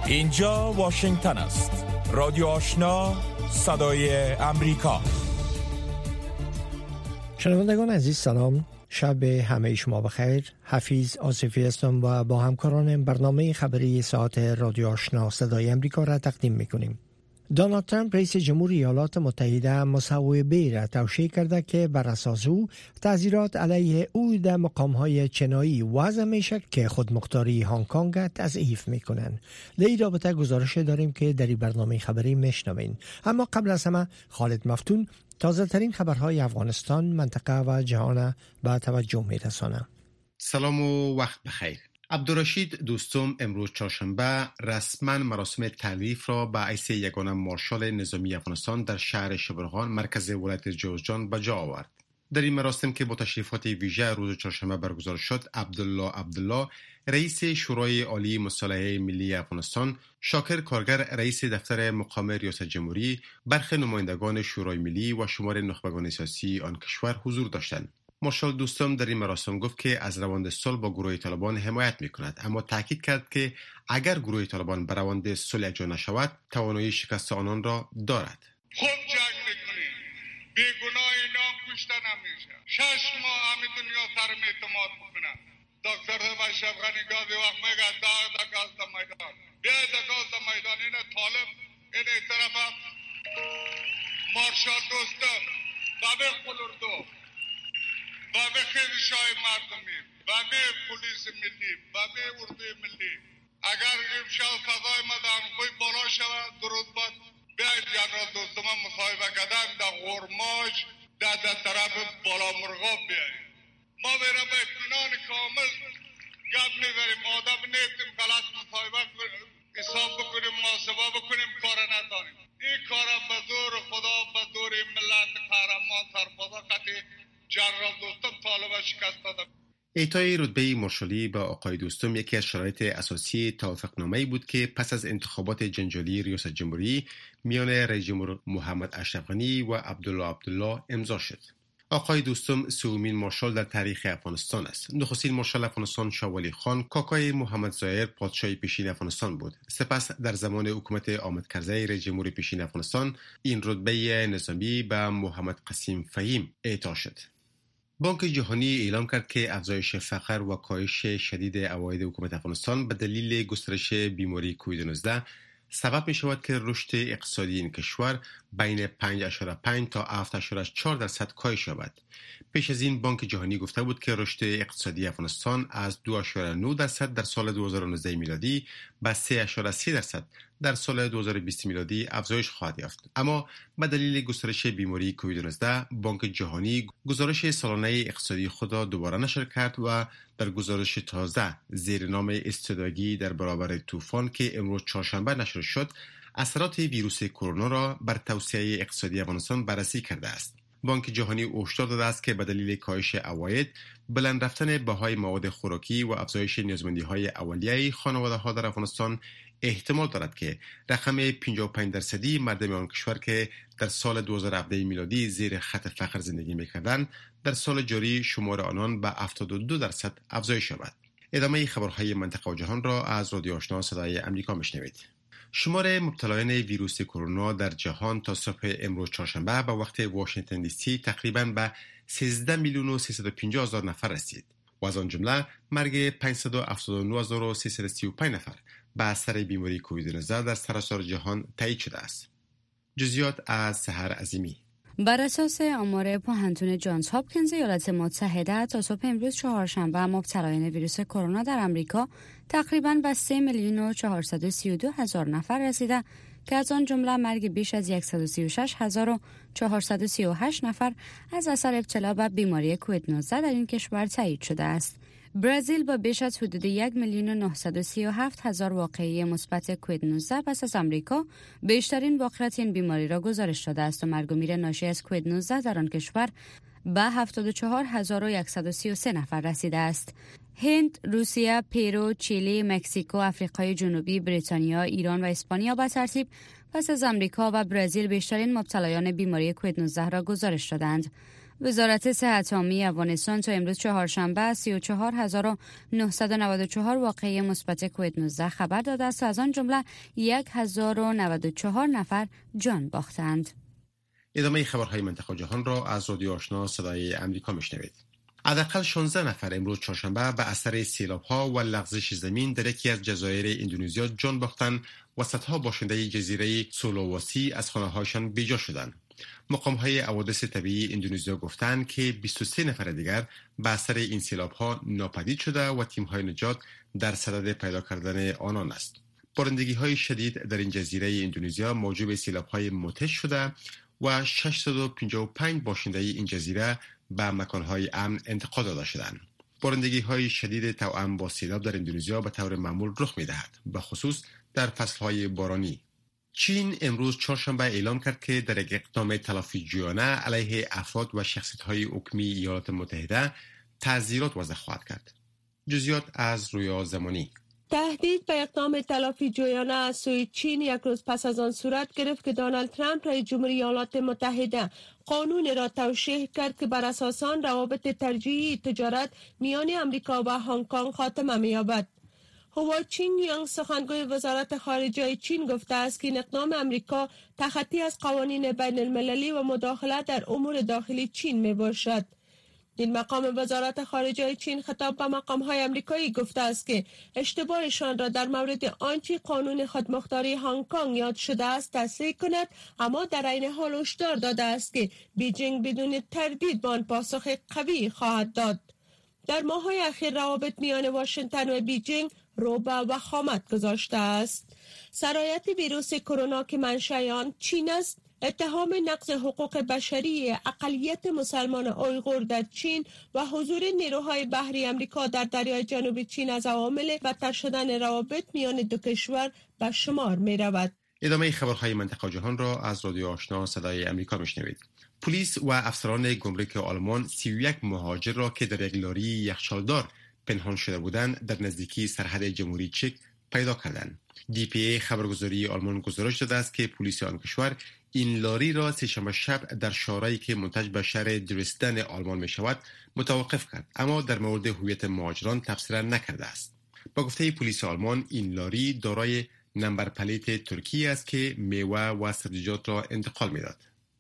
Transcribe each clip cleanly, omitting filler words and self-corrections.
اینجا واشنگتن است. رادیو آشنا، صدای امریکا. شنوندگان عزیز سلام، شب همه شما بخیر. حفیظ آصفی هستم و با همکارانم برنامه خبری ساعت رادیو آشنا صدای امریکا را تقدیم میکنیم. دونالد ترامپ رئیس جمهور ایالات متحده مصوبه را توشیح کرده که بر اساس او تعزیرات علیه او در مقام‌های چینایی وضع میشد که خودمختاری هنگ کنگ را تضعیف میکنند. در این رابطه گزارش داریم که در این برنامه خبری میشنوین. اما قبل از همه خالد مفتون تازه ترین خبرهای افغانستان، منطقه و جهان به توجه میرسانه. سلام و وقت بخیر. عبدالرشید دوستم امروز چهارشنبه رسما مراسم تعریف را به حیث یگانه مارشال نظامی افغانستان در شهر شبرغان مرکز ولایت جوزجان به جا آورد. در این مراسم که با تشریفات ویژه روز چهارشنبه برگزار شد، عبدالله رئیس شورای عالی مصالحه ملی افغانستان، شاکر کارگر رئیس دفتر مقام ریاست جمهوری، برخی نمایندگان شورای ملی و شمار نخبگان سیاسی آن کشور حضور داشتند. مارشال دوستم در این مراسم گفت که از روند صلح با گروه طالبان حمایت می‌کند، اما تاکید کرد که اگر گروه طالبان بر روند صلح اجرا نشود توانایی شکست آنان را دارد. خوب جنگ می‌کنید، بیگناه نام کشته نمیشه. 6 ماه همه دنیا سرم اعتماد می‌کنه. دکتر اشرف غنی گاهی وقت میگه داغ میدان بیا داغ میدان. این طالب این طرف مارشال دوستم بابه خلردو بابه خیرشای مردمی بابه پلیس ملی بابه اردوی ملی اگر امشب فضای مدام کوئی بالا شود درود باد بیاید جنرال دوستم مصاحبه کردن در غرماج در طرف بالا مرغاب بیاید. ما برای به اطمینان کامل گپ میبریم، آدم نیستیم غلط مصاحبه حساب بکنیم، محاسبه بکنیم، کار نداریم. این کار به زور خدا، به زور ملت قهرمان سربازا قطعی جنرال دوستم طالب شکست داده. اعطای رتبه مارشالی به آقای دوستم یکی از شرایط اساسی توافقنامه‌ای بود که پس از انتخابات جنجالی ریاست جمهوری میان رئیس جمهور محمد اشرف غنی و عبدالله امضا شد. آقای دوستم سومین مارشال در تاریخ افغانستان است. نخستین مارشال افغانستان شاه ولی خان کاکای محمد ظاهر پادشاه پیشین افغانستان بود. سپس در زمان حکومت حامد کرزی رئیس جمهور پیشین افغانستان این رتبه نظامی به محمد قاسم فهیم اعطا شد. بانک جهانی اعلام کرد که افزایش فقر و کاهش شدید عواید حکومت افغانستان به دلیل گسترش بیماری کووید 19 سبب می شود که رشد اقتصادی این کشور بین 5.5 تا 7.4% کاهش یابد. پیش از این بانک جهانی گفته بود که رشد اقتصادی افغانستان از 2.9% در سال 2019 میلادی به 3.3% در سال 2020 میلادی افزایش خواهد یافت. اما به دلیل گسترش بیماری کووید 19 بانک جهانی گزارش سالانه اقتصادی خود را دوباره نشر کرد و در گزارش تازه زیر نام استعدادی در برابر طوفان که امروز چهارشنبه نشر شد، اثرات ویروس کرونا را بر توسعه اقتصادی افغانستان بررسی کرده است. بانک جهانی هشدار داده است که به دلیل کاهش عواید، بلند رفتن بهای مواد خوراکی و افزایش نیازمندی‌های اولیه خانواده‌ها در افغانستان احتمال دارد که رقم 55% مردم آن کشور که در سال 2017 میلادی زیر خط فقر زندگی می‌کردند، در سال جاری شمار آنان به 72% افزایش یابد. ادامه خبرهای منطقه و جهان را از رادیو آشنا صدای امریکا میشنوید. شمار مبتلایان ویروس کرونا در جهان تا صبح امروز چهارشنبه به وقت واشنگتن دی سی تقریباً به 13,350,000 نفر رسید و از آن جمله مرگ 579,335 نفر به اثر بیماری کووید 19 در سراسر جهان تایید شده است. جزئیات از سحر عظیمی. بر اساس آمار پوهنتون جانز هاپکینز ایالات متحده تا صبح امروز چهارشنبه مبتلایان ویروس کرونا در آمریکا تقریباً به 3,432,000 نفر رسیده که از آن جمله مرگ بیش از 136,438 نفر از اثر ابتلا به بیماری کووید 19 در این کشور تایید شده است. برزیل با بیش از حدود 1,937,000 واقعه مثبت کووید 19 پس از آمریکا بیشترین واقعیت این بیماری را گزارش داده است و مرگ و میر ناشی از کووید 19 در آن کشور به 74,133 نفر رسیده است. هند، روسیه، پرو، چیلی، مکزیکو، آفریقای جنوبی، بریتانیا، ایران و اسپانیا به ترتیب پس از آمریکا و برزیل بیشترین مبتلایان بیماری کووید 19 را گزارش دادند. وزارت صحت عامه افغانستان تا امروز چهارشنبه 34994 واقعه مثبت کووید 19 خبر داده است، از آن جمله 1094 نفر جان باختند. ادامه خبرهای منطقه و جهان را از رادیو آشنا صدای امریکا میشنوید. حداقل 16 نفر امروز چهارشنبه به اثر سیلاب‌ها و لغزش زمین در یکی از جزایر اندونزیا جان باختند و صدها باشنده جزیره سولاواسی از خانه‌هایشان بیجا شدند. مقام‌های حوادث طبیعی اندونزیا گفتند که 23 نفر دیگر به اثر این سیلاب‌ها ناپدید شده و تیم‌های نجات در صدد پیدا کردن آنان است. بارندگی‌های شدید در این جزیره اندونزیا موجب سیلاب‌های موتش شده و 655 باشنده این جزیره به مکان‌های امن انتقال داده شدند. بارندگی‌های شدید توأم با سیلاب در اندونزیا به طور معمول رخ می‌دهد، به خصوص در فصل‌های بارانی. چین امروز چهارشنبه اعلام کرد که در یک اقدام تلافی‌جویانه علیه افراد و شخصیت‌های حکومی ایالات متحده تعزیرات وضع خواهد کرد. جزئیات از رویا زمانی. تهدید به اقدام تلافی‌جویانه از سوی چین یک روز پس از آن صورت گرفت که دونالد ترامپ رئیس جمهوری ایالات متحده قانون را توشیح کرد که بر اساس آن روابط ترجیحی تجارت میان امریکا و هنگ کنگ خاتمه می‌یابد. هوا چینیانگ سخنگوی وزارت خارجه چین گفته است که این اقدام امریکا تخطی از قوانین بین المللی و مداخله در امور داخلی چین می باشد. این مقام وزارت خارجه چین خطاب به مقام‌های آمریکایی گفته است که اشتباهشان را در مورد آنچه قانون خودمختاری هنگ کنگ یاد شده است تصحیح کند، اما در عین حال هشدار داده است که بیجینگ بدون تردید به آن پاسخ قوی خواهد داد. در ماه‌های اخیر روابط میان واشنگتن و بیجینگ رو به وخامت گذاشته است. سرایت ویروس کرونا که منشأ آن چین است، اتهام نقض حقوق بشری اقلیت مسلمان اویغور در چین و حضور نیروهای بحری آمریکا در دریای جنوبی چین از عوامل بدتر شدن روابط میان دو کشور به شمار می رود. ادامه خبرهای منطقه و جهان را از رادیو آشنا صدای امریکا میشنوید. پلیس و افسران گمرک آلمان 31 مهاجر را که در یک لاری یخچالدار پنهان شده بودند در نزدیکی سرحد جمهوری چک پیدا کردند. DPA خبرگزاری آلمان گزارش داده است که پلیس آن کشور این لاری را سه‌شنبه شب در شارعی که منتج به شهر درستن آلمان می شود متوقف کرد، اما در مورد هویت مهاجران تبصره نکرده است. با گفته پلیس آلمان این لاری دارای نمبر پلیت ترکی است که میوه و سبزیجات را انتقال می‌داد.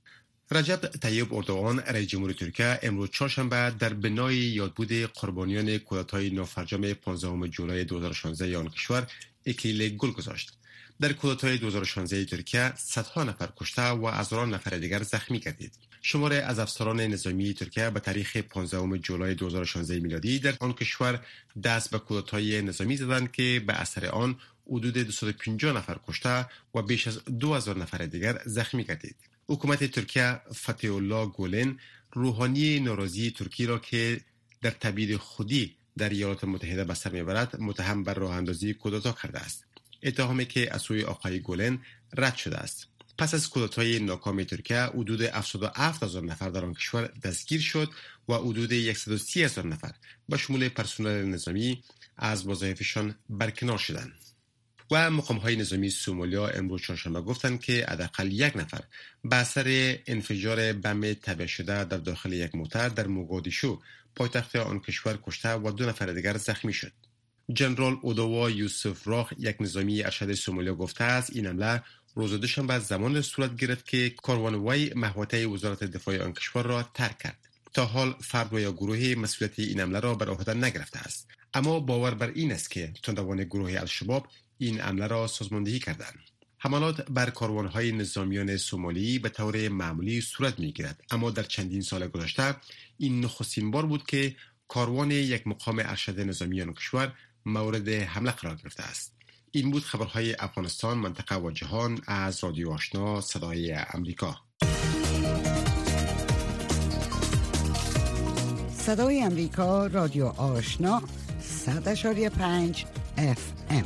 رجب طیب اردوغان رئیس جمهور ترکیه امروز چهارشنبه در بنای یادبود قربانیان کودتای نافرجام 15 جولای 2016 آن کشور اکلیل گل گذاشت. در کودتای 2016 ترکیه صدها نفر کشته و هزاران نفر دیگر زخمی گردید. شمار از افسران نظامی ترکیه به تاریخ 15 جولای 2016 میلادی در آن کشور دست به کودتای نظامی زدند که به اثر آن حدود 250 نفر کشته و بیش از 2000 نفر دیگر زخمی گردید. حکومت ترکیه فتح الله گولن روحانی ناراضی ترکی را که در تبعید خودی در ایالات متحده به سر میبرد متهم بر راه اندازی کودتا کرده است. اتهامی که از سوی آقای گولن رد شده است. پس از کودتای ناکام ترکیه حدود 77000 نفر در آن کشور دستگیر شد و حدود 130000 نفر به شمول پرسنل نظامی از وظایفشان برکنار شدند. و مقام‌های نظامی سومالیا امروز چهارشنبه گفتند که حداقل یک نفر به اثر انفجار بم تبعه شده در داخل یک موتر در موگادیشو پایتخت آن کشور کشته و 2 نفر دیگر زخمی شد. جنرال اودوا یوسف راخ یک نظامی ارشد سومالیا گفته است این حمله روز دوشنبه زمان صورت گرفت که کاروانوای محوطه وزارت دفاع آن کشور را ترک کرد. تا حال فرد و یا گروهی مسئولیت این حمله را بر عهده نگرفته است، اما باور بر این است که تندروان گروه الشباب این حمله را سازماندهی کردند. حملات بر کاروانهای نظامیان سومالی به طور معمولی صورت می‌گیرد، اما در چندین سال گذشته این نخستین بار بود که کاروان یک مقام ارشد نظامیان کشور مورد حمله قرار گرفته است. این بود خبرهای افغانستان، منطقه و جهان از رادیو آشنا صدای امریکا. صدای امریکا، رادیو آشنا 100.5 FM.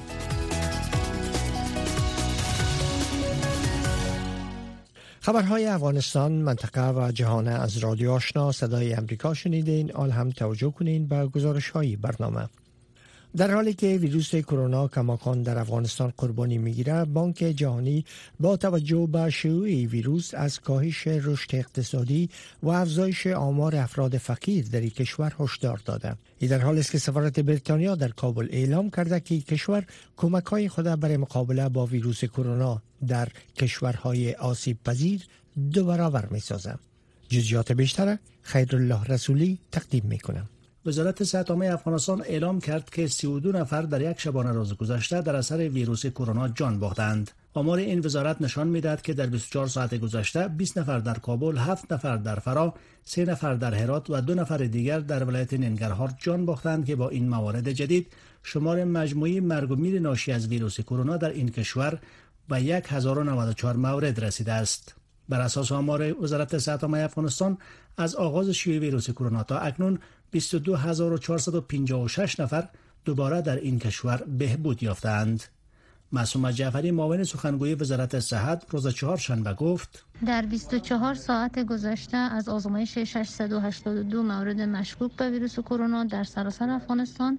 خبرهای افغانستان، منطقه و جهان از رادیو آشنا صدای امریکا شنیدین. آل هم توجه کنین به گزارش‌های برنامه. در حالی که ویروس کرونا کماکان در افغانستان قربانی میگیره، بانک جهانی با توجه به شیوع ویروس از کاهش رشد اقتصادی و افزایش آمار افراد فقیر در کشور هشدار داده. این در حالی است که سفارت بریتانیا در کابل اعلام کرده که کشور کمک‌های خود برای مقابله با ویروس کرونا در کشورهای آسیب پذیر 2 برابر می‌سازد. جزئیات بیشتر خیرالله رسولی تقدیم می‌کنم. وزارت صحت عامه افغانستان اعلام کرد که 32 نفر در یک شبانه روز گذشته در اثر ویروس کرونا جان باختند. آمار این وزارت نشان می‌دهد که در 24 ساعت گذشته 20 نفر در کابل، 7 نفر در فرا، 3 نفر در هرات و 2 نفر دیگر در ولایت ننگرهار جان باختند که با این موارد جدید شمار مجموعی مرگ و میر ناشی از ویروس کرونا در این کشور به 1094 مورد رسیده است. بر اساس آمار وزارت صحت عامه افغانستان از آغاز شیوع ویروس کرونا تا اکنون 22456 نفر دوباره در این کشور بهبود یافتند. معصومه جعفری معاون سخنگوی وزارت صحت روز چهارشنبه گفت در 24 ساعت گذشته از آزمایش 682 مورد مشکوک به ویروس کرونا در سراسر افغانستان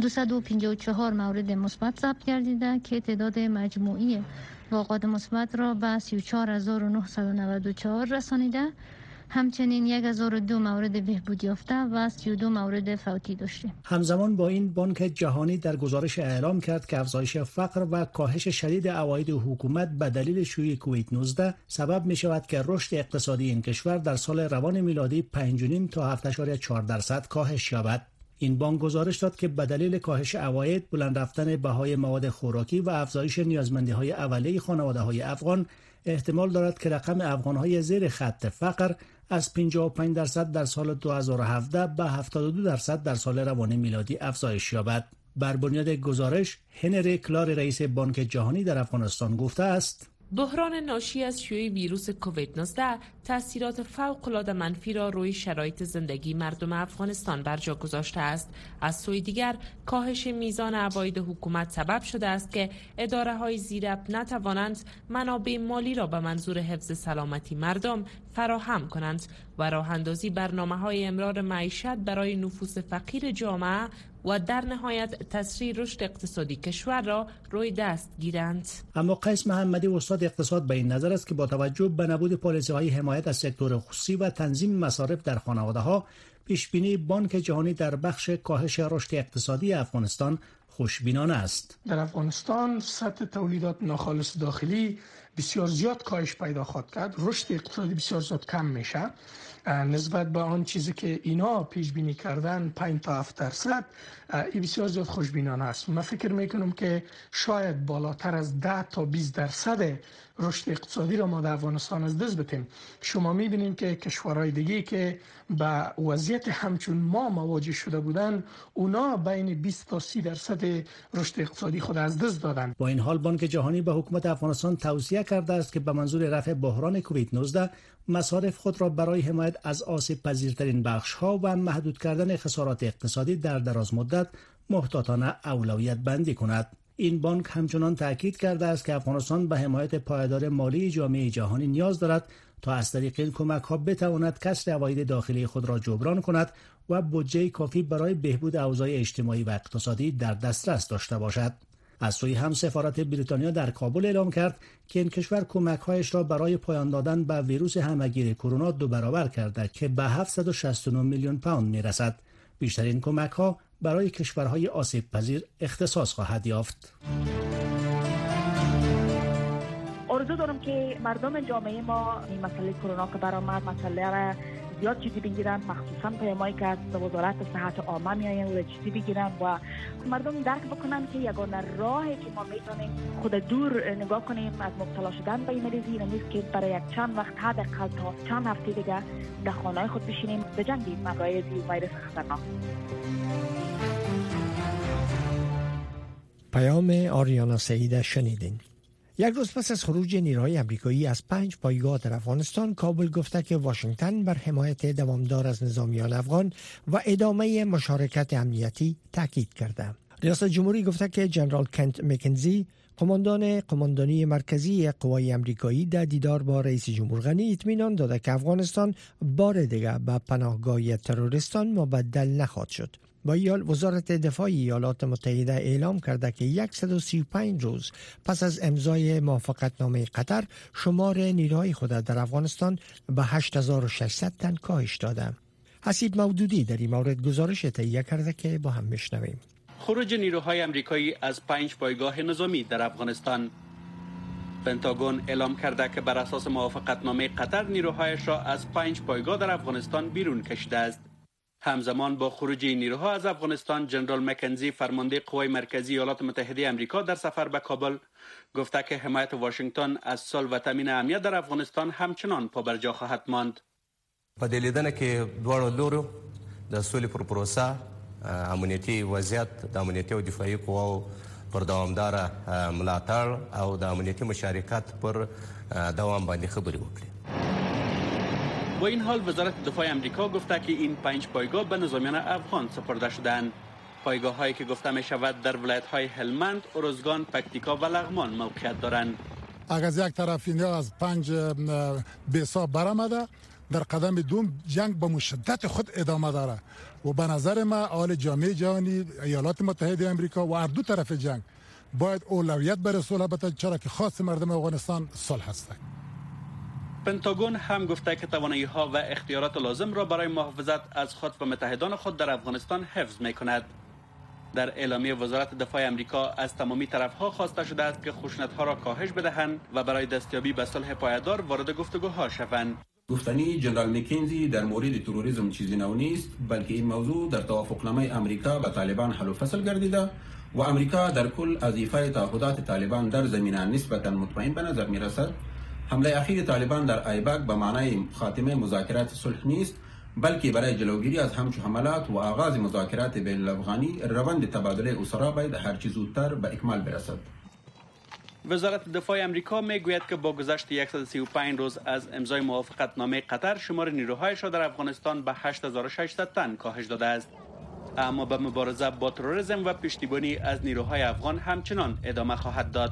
254 مورد مثبت ثبت گردیده که تعداد مجموعی واقعات مثبت را به 34994 رسانیده. همچنین 1002 مورد بهبود یافته و 32 مورد فوتی داشتیم. همزمان با این بانک جهانی در گزارش اعلام کرد که افزایش فقر و کاهش شدید عواید حکومت به دلیل شیوع کووید 19 سبب می شود که رشد اقتصادی این کشور در سال روان میلادی 5.5 تا 7.4% کاهش یابد. این بانک گزارش داد که به دلیل کاهش عواید، بلند رفتن بهای مواد خوراکی و افزایش نیازمندی‌های اولیه خانواده‌های افغان، احتمال دارد که رقم افغان‌های زیر خط فقر از 55% در سال 2017 به 72% در سال روان میلادی افزایش یابد. بر بنیاد گزارش، هنری کلار رئیس بانک جهانی در افغانستان گفته است: بحران ناشی از شیوع ویروس کووید 19 تاثیرات فوق‌العاده منفی را روی شرایط زندگی مردم افغانستان بر جا گذاشته است. از سوی دیگر کاهش میزان عواید حکومت سبب شده است که اداره‌های زیرب نتوانند منابع مالی را به منظور حفظ سلامتی مردم فراهم کنند و راه‌اندازی برنامه‌های امرار معیشت برای نفوس فقیر جامعه و در نهایت تسریع رشد اقتصادی کشور را روی دست گیرند. اما قیس محمدی استاد اقتصاد به این نظر است که با توجه به نبود پالیسی‌های حمایت از سکتور خصوصی و تنظیم مصارف در خانواده‌ها، پیشبینی بانک جهانی در بخش کاهش رشد اقتصادی افغانستان خوشبینانه است. در افغانستان سطح تولیدات ناخالص داخلی بسیار زیاد کاهش پیدا خواهد کرد. رشد اقتصادی بسیار زیاد کم میشه نسبت به آن چیزی که اینا پیش بینی کردن 5 تا 7%. این بسیار زیاد خوشبینانه است. من فکر میکنم که شاید بالاتر از 10 تا 20% رشد اقتصادی را ما در افغانستان از دست بدیم. شما میبینید که کشورهای دیگه که به وضعیت همچون ما مواجه شده بودن، اونا بین 20 تا 30% رشد اقتصادی خود از دست دادن. با این حال بانک جهانی به حکومت افغانستان توصیه کرده است که به منظور رفع بحران کووید 19 مصارف خود را برای حمایت از آسیب پذیرترین بخش‌ها و محدود کردن خسارات اقتصادی در دراز مدت محتاطانه اولویت بندی کند. این بانک همچنان تاکید کرده است که افغانستان به حمایت پایدار مالی جامعه جهانی نیاز دارد تا از طریق این کمک‌ها بتواند کسر عواید داخلی خود را جبران کند و بودجه کافی برای بهبود اوضاع اجتماعی و اقتصادی در دسترس داشته باشد. از سوی هم سفارت بریتانیا در کابل اعلام کرد که این کشور کمک‌هایش را برای پایان دادن به ویروس همه‌گیر کرونا 2 برابر کرده که به 769 میلیون پوند میرسد. بیشترین کمک‌ها برای کشورهای آسیب پذیر اختصاص خواهد یافت. آرزو دارم که مردم جامعه ما این مسئله کرونا که برآمد مسئله را زیاد جدی بگیرن، مخصوصا پیامایی که از وزارت صحت عامه میآین و جدی بگیرن و مردم درک بکنن که یگانه راهی که ما میتونیم خود دور نگاه کنیم از مبتلا شدن به این مریضی نیست که برای یک چند وقت حداقل تا چند هفته دیگه در خانه خود بشینیم بجنگیم مقابل ویروس خطرناک. پیام آریانا سعید شنیدین. یک روز پس از خروج نیروهای آمریکایی از 5 پایگاه در افغانستان، کابل گفته که واشنگتن بر حمایت دوامدار از نظامیان افغان و ادامه مشارکت امنیتی تاکید کرده. ریاست جمهوری گفته که جنرال کنت مکنزی، قماندانی مرکزی قوای آمریکایی، در دیدار با رئیس جمهور غنی اطمینان داده که افغانستان بار دیگر به پناهگاه تروریستان مبدل نخواهد شد. با وزارت دفاع ایالات متحده اعلام کرده که 135 روز پس از امضای موافقتنامه قطر شمار نیروهای خود در افغانستان به 8600 تن کاهش داده. حسیب مودودی در این مورد گزارش تهیه کرده که با هم میشنویم. خروج نیروهای آمریکایی از 5 پایگاه نظامی در افغانستان. پنتاگون اعلام کرده که بر اساس موافقتنامه قطر نیروهایش را از 5 پایگاه در افغانستان بیرون کشیده است. همزمان با خروج نیروها از افغانستان، جنرال مکنزی فرمانده قوای مرکزی ایالات متحده آمریکا در سفر به کابل گفته که حمایت واشنگتن از صلح و تامین امنیت در افغانستان همچنان پابرجا خواهد ماند. په دې لیدنه کې دواړو لورو د سولې پر پروسه، امنیتي وضعیت، د امنیتي او دفاعي قواو پر دوامداره ملاتړ او د امنیتي مشارکت پر دوام باندې خبرې وکړي. با این حال وزارت دفاع آمریکا گفته که این 5 پایگاه به نظامیان افغان سپرده شدند. پایگاه هایی که گفته می شود در ولایت های هلمند، ارزگان، پکتیکا و لغمان موقعیت دارند. اگر از یک طرف اینها از 5 بیسا برآمده، در قدم دوم جنگ به مشدت خود ادامه داره و به نظر ما حال جامعه جهانی، ایالات متحده آمریکا و هر دو طرف جنگ باید اولویت بر صلح بده، چرا که خاص مردم افغانستان صلح هست. پنتاگون هم گفته که توانایی‌ها و اختیارات لازم را برای محافظت از خود و متحدان خود در افغانستان حفظ می‌کند. در اعلامیه وزارت دفاع آمریکا از تمامی طرف‌ها خواسته شده است که خشونت‌ها را کاهش بدهند و برای دستیابی به صلح پایدار وارد گفتگوها شوند. گفتنی جنرال مکنزی در مورد تروریسم چیزی نو نیست، بلکه این موضوع در توافقنامه آمریکا با طالبان حل و فصل گردیده و آمریکا در کل از ایفای تعهدات طالبان در زمینه نسبتا مطمئن به نظر می‌رسد. حمله اخیر طالبان در ایبک به معنای خاتمه مذاکرات صلح نیست، بلکه برای جلوگیری از همچون حملات و آغاز مذاکرات بین الافغانی روند تبادل اسرا باید هر چه زودتر به اکمال برسد. وزارت دفاع آمریکا میگوید که با گذشت 135 روز از امضای موافقتنامه قطر شمار نیروهایش را در افغانستان به 8600 تن کاهش داده است. اما به مبارزه با تروریسم و پشتیبانی از نیروهای افغان همچنان ادامه خواهد داد.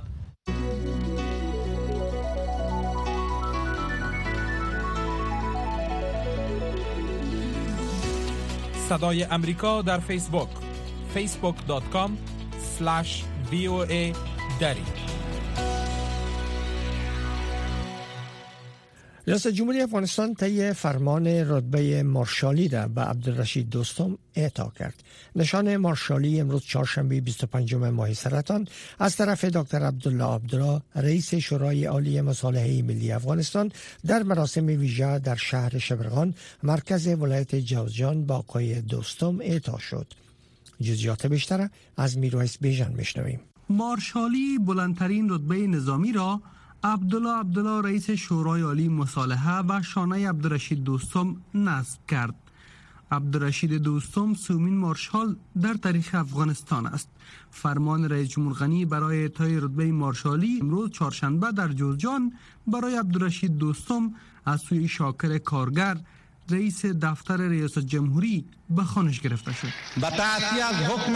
صدای امریکا در فیسبوک facebook.com/VOA دری. ریاست جمهوری افغانستان طی فرمان رتبه مارشالی را به عبدالرشید دوستم اعطا کرد. نشان مارشالی امروز چهارشنبه 25 ماه سرطان از طرف دکتر عبدالله عبدالله رئیس شورای عالی مصالحه ملی افغانستان در مراسم ویژه در شهر شبرغان مرکز ولایت جوزجان با آقای دوستم اعطا شد. جزئیات بیشتر از میرویس بیژن میشنویم. مارشالی بلندترین رتبه نظامی را عبدالله رئیس شورای عالی مصالحه و شانه عبدالرشید دوستم نصب کرد. عبدالرشید دوستم سومین مارشال در تاریخ افغانستان است. فرمان رئیس جمهور غنی برای اعطای رتبه مارشالی امروز چهارشنبه در جوزجان برای عبدالرشید دوستم از سوی شاکر کارگر رئیس دفتر ریاست جمهوری به خوانش گرفته شد. با تعطیل از حکم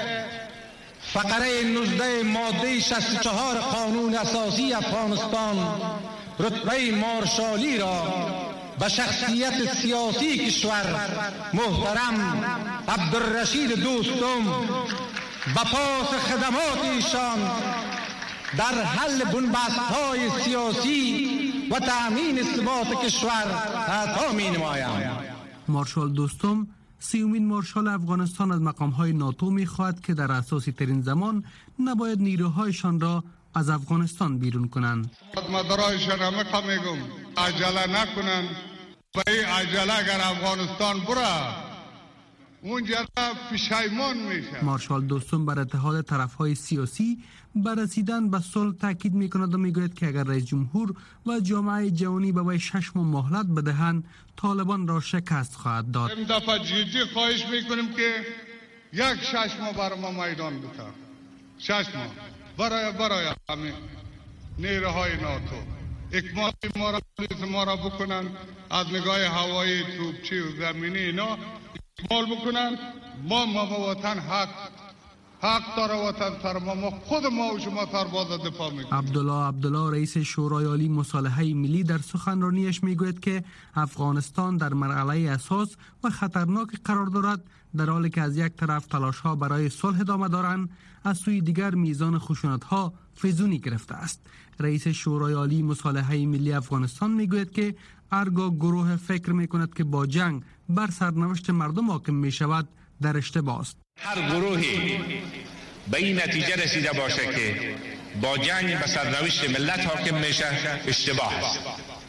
فقره 19 ماده 64 قانون اساسی افغانستان رتبه مارشالی را به شخصیت سیاسی کشور محترم عبدالرشید دوستم و پاس خدمات ایشان در حل بنبست‌های سیاسی و تأمین ثبات کشور عطا می‌نمایم. مارشال دوستم سیومین مارشال افغانستان از مقام‌های ناتو می‌خواهد که در اساسی ترین زمان نباید نیروهایشان را از افغانستان بیرون کنند. مدارایشان همه میگم عجله نکنند. به این عجله اگر افغانستان بره اونجا پشیمان میشه. مارشال دوستم بر اتحاد طرف‌های سیاسی بر رسیدن به صلح تاکید می‌کند و می‌گوید که اگر رئیس جمهور و جامعه جهانی به وی 6 ماه مهلت بدهند طالبان را شکست خواهد داد. این دفعه جدی خواهش می‌کنیم که یک 6 ماه برای ما میدان بده. 6 ماه برای همین نیروهای ناتو اکمال ما را بکنن، از نگاه هوایی، توپچی و زمینی اینا اکمال بکنن. ما وطن حق حق داره وطن تر ما خود ما و شما تر باز دفاع میکنیم. عبدالله رئیس شورای عالی مصالحه ملی در سخنرانیش میگوید که افغانستان در مرحله اساس و خطرناک قرار دارد، در حالی که از یک طرف تلاش ها برای صلح ادامه دارند، از سوی دیگر میزان خشونت ها فزونی گرفته است. رئیس شورای عالی مصالحه ملی افغانستان میگوید که هرگاه گروه فکر میکند که با جنگ بر سرنوشت مردم حاکم میشود در اشتباه است. هر گروهی به این نتیجه رسیده باشه که با جنگ به سرنوشت ملت حاکم میشه اشتباه است.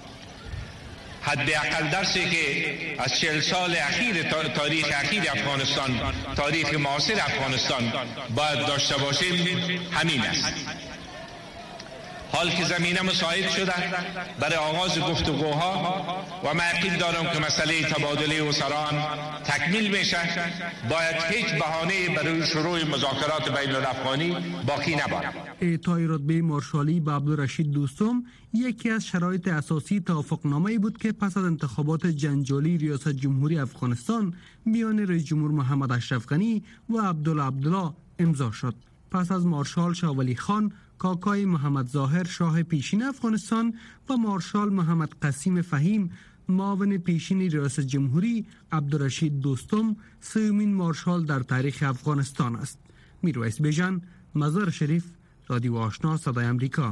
حداقل درسی که از 40 سال اخیر تاریخ اخیر افغانستان، تاریخ معاصر افغانستان باید داشته باشیم همین است. حال که زمینه مساعد شده برای آغاز گفتگوها و من یقین دارم که مسئله تبادله اسران تکمیل میشه، باید هیچ بهانه‌ای برای شروع مذاکرات بین الافغانی باقی نباشد. اعطای رتبه مارشالی به عبدالرشید دوستم یکی از شرایط اساسی توافقنامه‌ای بود که پس از انتخابات جنجالی ریاست جمهوری افغانستان میان رئیس جمهور محمد اشرف غنی و عبدالله امضا شد. پس از مارشال شاه ولی خان، کاکای محمد ظاهر شاه پیشین افغانستان و مارشال محمد قسیم فهیم معاون پیشین ریاست جمهوری، عبدالرشید دوستم سومین مارشال در تاریخ افغانستان است. میرویس بیژن، مزار شریف، رادیو آشنا صدای امریکا.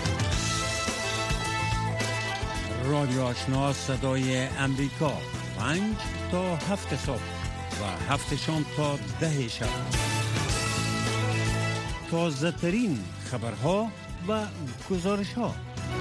رادیو آشنا صدای امریکا 5 تا 7 صبح و 7 شام تا 10 شب. تازه ترین خبرها و گزارش ها.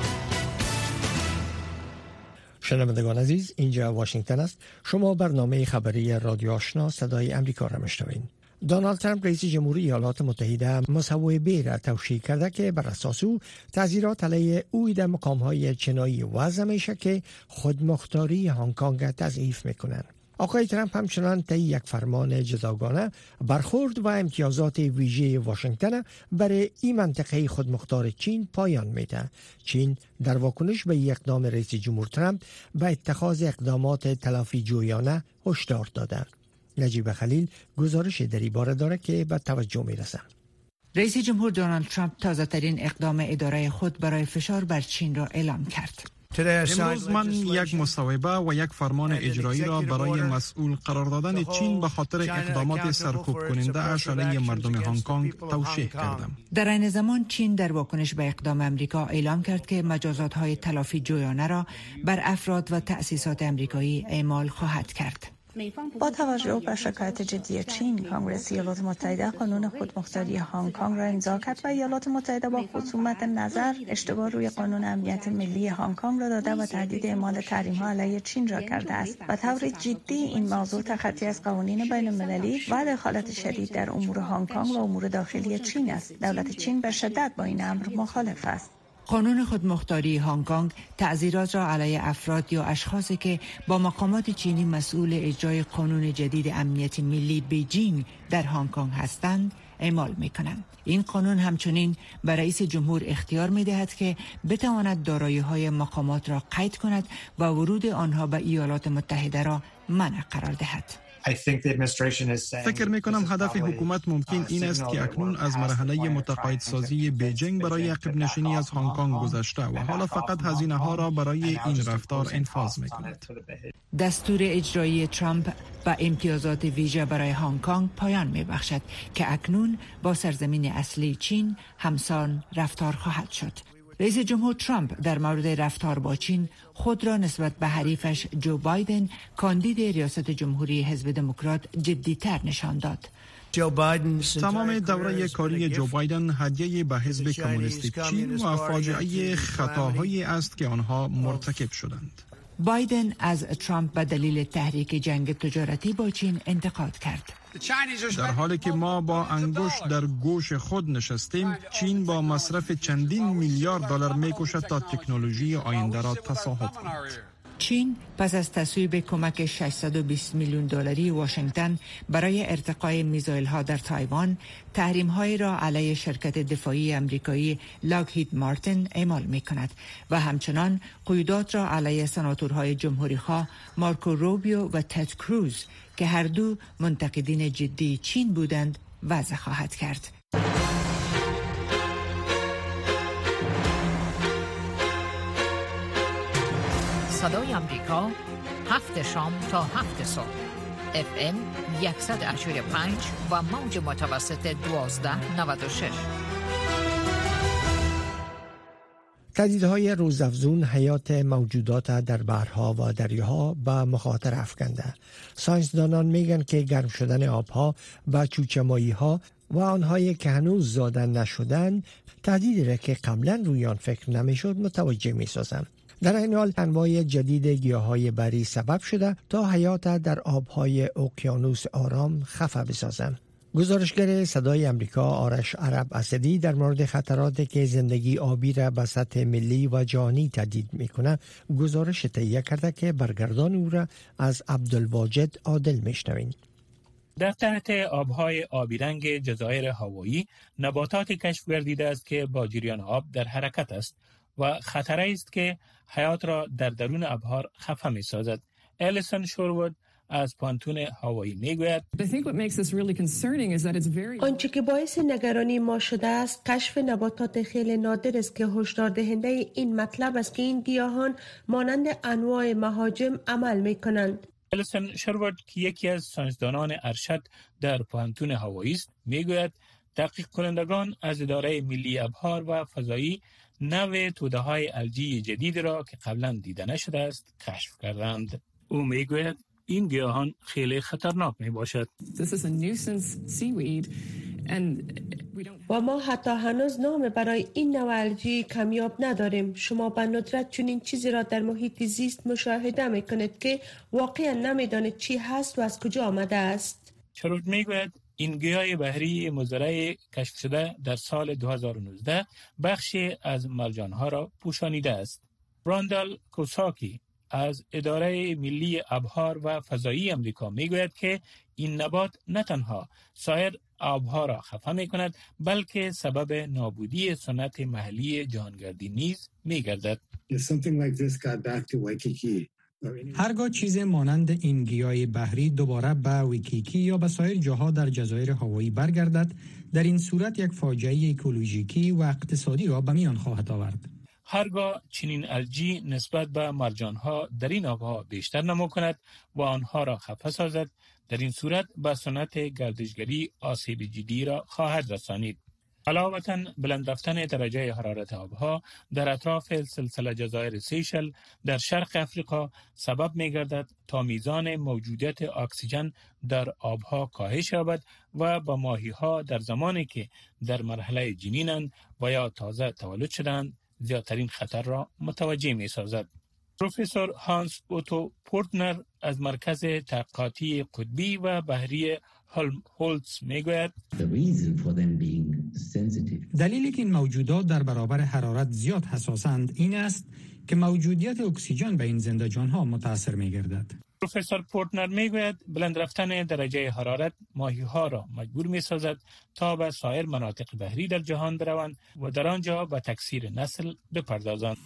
شنوندگان عزیز، اینجا واشنگتن است. شما برنامه خبری رادیو آشنا صدای امریکا را میشنوید. دونالد ترامپ رئیس جمهوری ایالات متحده مصوبه را توشیح کرده که بر اساس او تعزیرات علیه او در مقام‌های چینایی وضع میشه که خودمختاری هنگ کنگ تضعیف میکنند. آقای ترامپ همچنان طی یک فرمان جداگانه برخورد و امتیازات ویژه واشنگتن برای این منطقه خودمختار چین پایان میده. چین در واکنش به اقدام رئیس جمهور ترامپ به اتخاذ اقدامات تلافی جویانه هشدار داده. نجیب خلیل گزارش در این باره داره که به توجه میرسه. رئیس جمهور دونالد ترامپ تازه ترین اقدام اداره خود برای فشار بر چین را اعلام کرد. امروز من یک مصوبه و یک فرمان اجرایی را برای مسئول قرار دادن چین به خاطر اقدامات سرکوب کننده اش علیه مردم هنگ کنگ توشیح کردم. در این زمان چین در واکنش به اقدام امریکا اعلام کرد که مجازات‌های تلافی جویانه را بر افراد و تأسیسات امریکایی اعمال خواهد کرد. با توجه به شکایت جدی چین، کنگره ایالات متحده قانون خودمختاری هنگ کنگ را امضا کرد و ایالات متحده با خصومت نظر اشتباه روی قانون امنیت ملی هنگ کنگ را داده و تهدید اعمال تحریم‌ها علیه چین را کرده است. به طور جدی این موضوع تخطی از قوانین بین المللی و دخالت شدید در امور هنگ کنگ و امور داخلی چین است. دولت چین به شدت با این امر مخالف است. قانون خودمختاری هنگ کنگ تعزیرات را علیه افراد یا اشخاصی که با مقامات چینی مسئول اجرای قانون جدید امنیت ملی بیجینگ در هنگ کنگ هستند اعمال می‌کنند. این قانون همچنین به رئیس جمهور اختیار می‌دهد که بتواند دارایی‌های مقامات را قید کند و ورود آنها به ایالات متحده را منع قرار دهد. فکر میکنم هدف حکومت ممکن این است که اکنون از مرحله متقاعدسازی بیجینگ برای عقب نشینی از هنگ کنگ گذشته و حالا فقط هزینه ها را برای این رفتار انفاذ میکند. دستور اجرایی ترامپ با امتیازات ویژه برای هنگ کنگ پایان میبخشد که اکنون با سرزمین اصلی چین همسان رفتار خواهد شد. رئیس جمهور ترامپ در مورد رفتار با چین خود را نسبت به حریفش جو بایدن کاندید ریاست جمهوری حزب دموکرات جدی‌تر نشان داد. تمام دوره کاری جو بایدن هدیه به حزب کمونیست چین و فاجعه خطاهایی است که آنها مرتکب شدند. بایدن از ترامپ به دلیل تحریک جنگ تجارتی با چین انتقاد کرد. در حالی که ما با انگشت در گوش خود نشستیم، چین با مصرف چندین میلیارد دلار می‌کوشد تا تکنولوژی آینده را تصاحب کند. چین پس از تصویب کمک 620 میلیون دلاری واشنگتن برای ارتقای میزایل‌ها در تایوان، تحریم‌هایی را علیه شرکت دفاعی امریکایی لاکهید مارتین اعمال می‌کند و همچنان قیودات را علیه سناتورهای جمهوری‌خواه مارکو روبیو و تد کروز که هر دو منتقدین جدی چین بودند وضع خواهد کرد. صدای آمریکا 7 شام تا 7 صبح FM 100.5 و موج متوسط 1296. تهدیدهای روزافزون حیات موجودات در بحرها و دریاها به مخاطر افکنده. ساینسدانان میگن که گرم شدن آبها و چوچمایی‌ها و آنهایی که هنوز زاده نشدن تهدیدی را که قبلا روی آن فکر نمیشد متوجه میسازند. در این حال انواع جدید گیاهای بری سبب شده تا حیات در آبهای اقیانوس آرام خفه بسازند. گزارشگر صدای امریکا آرش عرب اسدی در مورد خطراتی که زندگی آبی را به سطح ملی و جهانی تهدید میکنه گزارش تهیه کرده که برگردان او را از عبدالواجد عادل میشنویم. در تحت آبهای آبی رنگ جزایر هاوایی نباتاتی کشف گردیده است که با جریان آب در حرکت است و خطری است که حیات را در درون ابحار خفه می سازد. الیسون شورود از پانتون هاوایی میگوید آنچه که باعث نگرانی ما شده است کشف نباتات خیلی نادر است که هشدار دهنده این مطلب است که این گیاهان مانند انواع مهاجم عمل می کنند. الیسون شورود که یکی از ساینسدانان ارشد در پانتون هاوایی است میگوید تحقیق کنندگان از اداره ملی ابحار و فضایی نوع توده‌های الجی جدید را که قبلا دیده نشده است کشف کردند. او میگوید این گیاهان خیلی خطرناک می باشد. و ما حتی هنوز نام برای این نوع الجی کمیاب نداریم. شما به ندرت چنین چیزی را در محیط زیست مشاهده می کنید که واقعا نمی دانید چی هست و از کجا آمده است. شروط می گوید این گیاه بحری مزرعه کشف شده در سال 2019 بخشی از مرجانها را پوشانیده است. راندال کوساکی از اداره ملی ابحار و فضایی امریکا میگوید که این نبات نه تنها سایر آبها را خفه می کند بلکه سبب نابودی سنت محلی جهانگردی نیز می گردد. هرگاه چیز مانند این گیاه بحری دوباره به ویکیکی یا به سایر جاها در جزایر هاوایی برگردد، در این صورت یک فاجعه اکولوژیکی و اقتصادی را به میان خواهد آورد. هرگاه چنین الجی نسبت به مرجانها در این آبها بیشتر نمو کند و آنها را خفه سازد، در این صورت به سنت گردشگری آسیب جدی را خواهد رسانید. علاوه بلند رفتن درجه حرارت آبها در اطراف سلسله جزایر سیشل در شرق افریقا سبب می گردد تا میزان موجودیت اکسیژن در آبها کاهش یابد و با ماهی‌ها در زمانی که در مرحله جنینند و یا تازه تولد شدند زیادترین خطر را متوجه می سازد. پروفسور هانس اوتو پورتنر از مرکز تحقیقاتی قطبی و بحری هولتز میگوید دلیلی که این موجودات در برابر حرارت زیاد حساسند این است که موجودیت اکسیژن به این زنده جانها متاثر می‌گردد. پروفسور پورتنر میگوید بلند رفتن درجه حرارت ماهی‌ها را مجبور می‌سازد تا به سایر مناطق بحری در جهان بروند و در آنجا به تکثیر نسل بپردازند.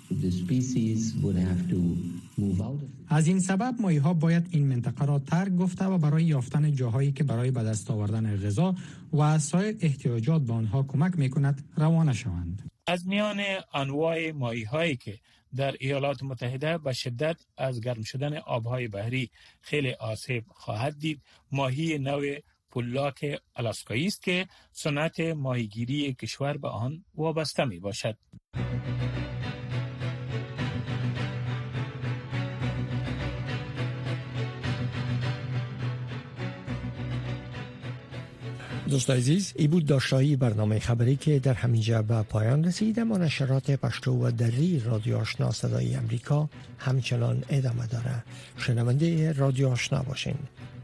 از این سبب ماهی‌ها باید این منطقه را ترک گفته و برای یافتن جاهایی که برای به دست آوردن غذا و سایر احتیاجات به آنها کمک می‌کند روانه شوند. از میان انواع ماهی‌هایی که در ایالات متحده به شدت از گرم شدن آبهای بحری خیلی آسیب خواهد دید، ماهی نوع پولاک آلاسکایی است که صنعت ماهیگیری کشور به آن وابسته می باشد. دوستان عزیز، ای بود داشتایی برنامه خبری که در همینجا به پایان رسید. اما نشرات پشتو و دری رادیو آشنا صدای امریکا همچنان ادامه داره. شنونده رادیو آشنا باشین.